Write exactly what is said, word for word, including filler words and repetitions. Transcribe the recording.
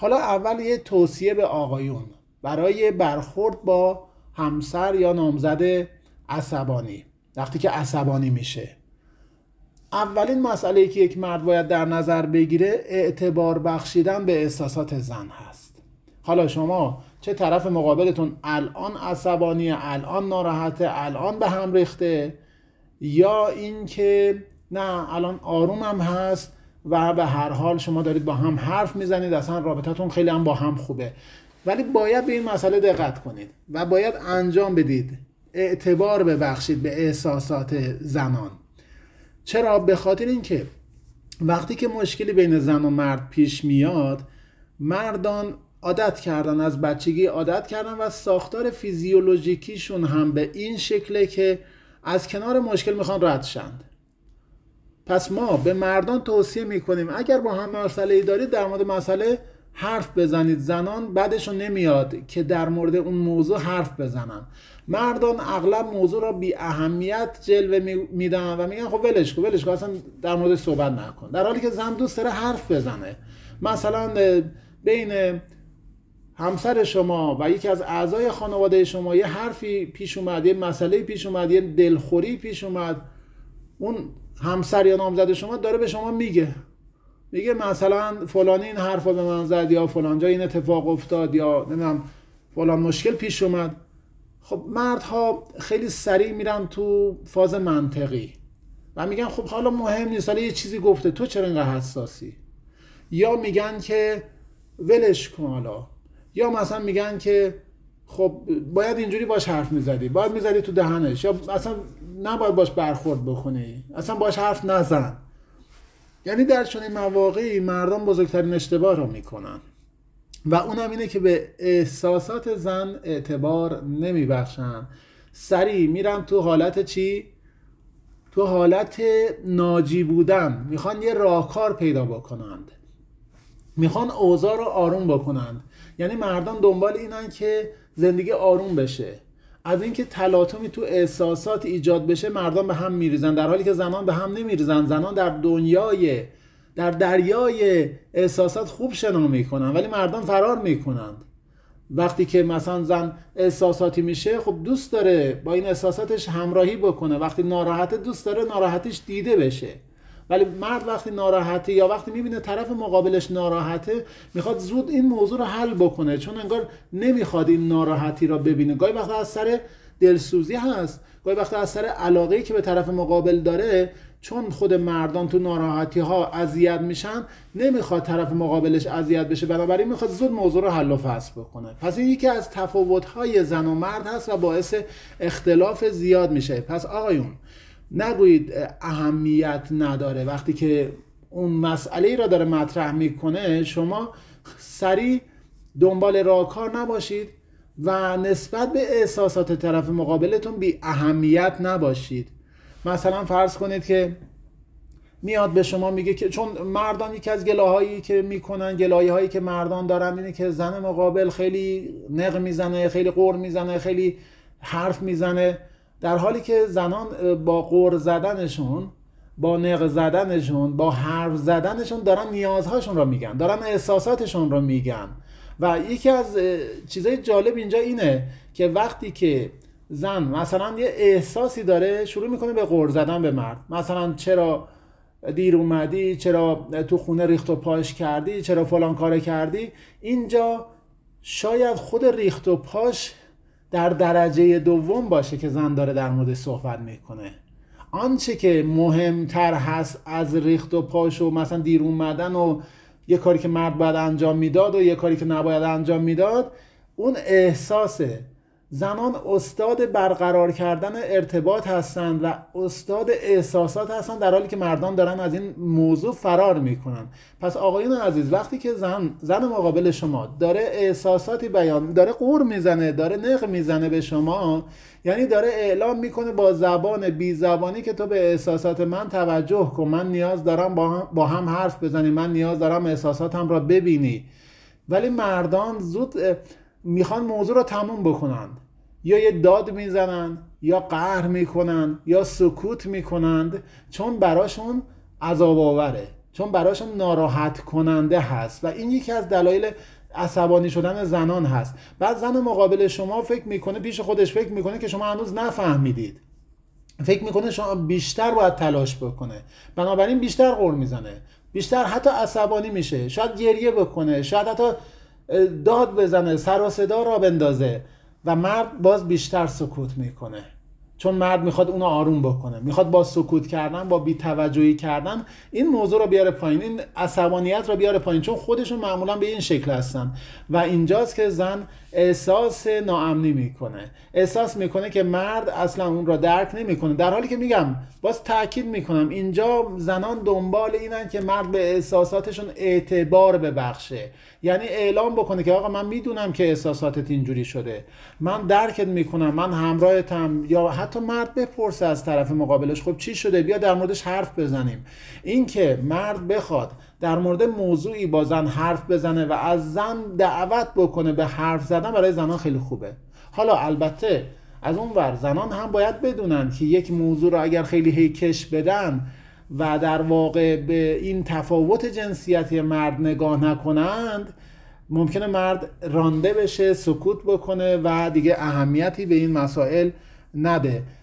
حالا اول یه توصیه به آقایون برای برخورد با همسر یا نامزد عصبانی. وقتی که عصبانی میشه، اولین مسئله‌ای که یک مرد باید در نظر بگیره اعتبار بخشیدن به احساسات زن هست. حالا شما چه طرف مقابلتون الان عصبانیه، الان ناراحته، الان به هم ریخته، یا این که نه الان آرومم هست و به هر حال شما دارید با هم حرف میزنید، اصلا رابطتون خیلی هم با هم خوبه، ولی باید به این مسئله دقت کنید و باید انجام بدید، اعتبار ببخشید به احساسات زنان. چرا؟ به خاطر اینکه وقتی که مشکلی بین زن و مرد پیش میاد، مردان عادت کردن، از بچگی عادت کردن و ساختار فیزیولوژیکیشون هم به این شکله که از کنار مشکل میخوان رد شند. پس ما به مردان توصیه میکنیم اگر با هم مسئله‌ای دارید در مورد مسئله حرف بزنید. زنان بعدشون نمیاد که در مورد اون موضوع حرف بزنن. مردان اغلب موضوع را بی اهمیت جلوه میدن و میگن خب ولش کن ولش کن اصلا در مورد صحبت نکن، در حالی که زن دوست داره حرف بزنه. مثلا بین همسر شما و یکی از اعضای خانواده شما یه حرفی پیش اومد، یه مسئله پیش اومد، یه دلخوری پیش اومد، اون همسر یا نامزد شما داره به شما میگه میگه مثلا فلانی این حرفا به من زد، یا فلان جا این اتفاق افتاد، یا نمیدونم فلان مشکل پیش اومد. خب مردها خیلی سریع میرن تو فاز منطقی و میگن خب حالا مهم نیست، حالا یه چیزی گفته تو چرا اینقدر حساسی، یا میگن که ولش کن حالا، یا مثلا میگن که خب باید اینجوری باش حرف میزدی، باید میزدی تو دهنش، یا اصلا نباید باش برخورد بکنی، اصلا باش حرف نزن. یعنی در چنین مواقعی مردان بزرگترین اشتباه رو میکنن و اونم اینه که به احساسات زن اعتبار نمیبخشن، سریع میرن تو حالت چی؟ تو حالت ناجی بودن، میخوان یه راهکار پیدا بکنند، میخوان اوضاع رو آروم بکنند. یعنی مردان دنبال اینن که زندگی آروم بشه، از اینکه تلاطمی تو احساسات ایجاد بشه مردان به هم میریزن، در حالی که زنان به هم نمیریزن. زنان در دنیای در دریای احساسات خوب شنا میکنن ولی مردان فرار میکنند. وقتی که مثلا زن احساساتی میشه خب دوست داره با این احساساتش همراهی بکنه، وقتی ناراحته دوست داره ناراحتیش دیده بشه، ولی مرد وقتی ناراحته یا وقتی میبینه طرف مقابلش ناراحته میخواد زود این موضوع رو حل بکنه، چون انگار نمیخواد این ناراحتی رو ببینه. گاهی وقتا از سر دلسوزی هست، گاهی وقتا از سر علاقه‌ای که به طرف مقابل داره، چون خود مردان تو ناراحتی ها اذیت میشن نمیخواد طرف مقابلش اذیت بشه، بنابراین میخواد زود موضوع رو حل و فصل بکنه. پس این یکی از تفاوت‌های زن و مرد هست و باعث اختلاف زیاد میشه. پس آقایون نگویید اهمیت نداره، وقتی که اون مسئله را داره مطرح میکنه شما سریع دنبال راهکار نباشید و نسبت به احساسات طرف مقابلتون بی اهمیت نباشید. مثلا فرض کنید که میاد به شما میگه که چون مردان یکی از گلاهایی که میکنن، گلایه هایی که مردان دارن اینه که زن مقابل خیلی نق میزنه، خیلی قور میزنه، خیلی حرف میزنه، در حالی که زنان با قور زدنشون، با نق زدنشون، با حرف زدنشون دارن نیازهاشون رو میگن، دارن احساساتشون رو میگن. و یکی از چیزای جالب اینجا اینه که وقتی که زن مثلا یه احساسی داره شروع میکنه به قور زدن به مرد، مثلا چرا دیر اومدی، چرا تو خونه ریخت و پاش کردی، چرا فلان کار کردی، اینجا شاید خود ریخت و پاش در درجه دوم باشه که زن داره در مورد صحبت میکنه. آنچه که مهمتر هست از ریخت و پاش و مثلا دیر اومدن و یه کاری که مرد باید انجام میداد و یه کاری که نباید انجام میداد، اون احساسه. زنان استاد برقرار کردن ارتباط هستند و استاد احساسات هستند، در حالی که مردان دارن از این موضوع فرار میکنن. پس آقایون عزیز، وقتی که زن زن مقابل شما داره احساساتی بیان، داره قور میزنه، داره نق میزنه به شما، یعنی داره اعلام میکنه با زبان بی زبانی که تو به احساسات من توجه کن، من نیاز دارم با هم, با هم حرف بزنی، من نیاز دارم احساساتم را ببینی. ولی مردان زود میخوان موضوع رو تموم بکنن، یا یه داد میزنن، یا قهر میکنن، یا سکوت میکنند، چون براشون عذاب آوره. چون براشون ناراحت کننده هست و این یکی از دلایل عصبانی شدن زنان هست. بعد زن مقابل شما فکر میکنه، پیش خودش فکر میکنه که شما هنوز نفهمیدید، فکر میکنه شما بیشتر باید تلاش بکنه، بنابراین بیشتر غر میزنه، بیشتر حتی عصبانی میشه، شاید گریه بکنه، شاید حتی داد بزنه، سر و صدا را بندازه و مرد باز بیشتر سکوت میکنه، چون مرد میخواد اونو آروم بکنه، میخواد با سکوت کردن، با بی‌توجهی کردن این موضوع رو بیاره پایین، این عصبانیت رو بیاره پایین، چون خودشون معمولا به این شکل هستن و اینجاست که زن احساس ناامنی میکنه، احساس میکنه که مرد اصلا اون را درک نمیکنه، در حالی که میگم باز تاکید میکنم اینجا زنان دنبال اینن که مرد به احساساتشون اعتبار ببخشه، یعنی اعلام بکنه که آقا من میدونم که احساساتت اینجوری شده، من درکت میکنم، من همراهتم، یا حتی مرد بپرسه از طرف مقابلش خب چی شده، بیا در موردش حرف بزنیم. این که مرد بخواد در مورد موضوعی با زن حرف بزنه و از زن دعوت بکنه به حرف زدن برای زنان خیلی خوبه. حالا البته از اون ور زنان هم باید بدونن که یک موضوع رو اگر خیلی هیکش بدن و در واقع به این تفاوت جنسیتی مرد نگاه نکنند، ممکنه مرد رانده بشه، سکوت بکنه و دیگه اهمیتی به این مسائل نده.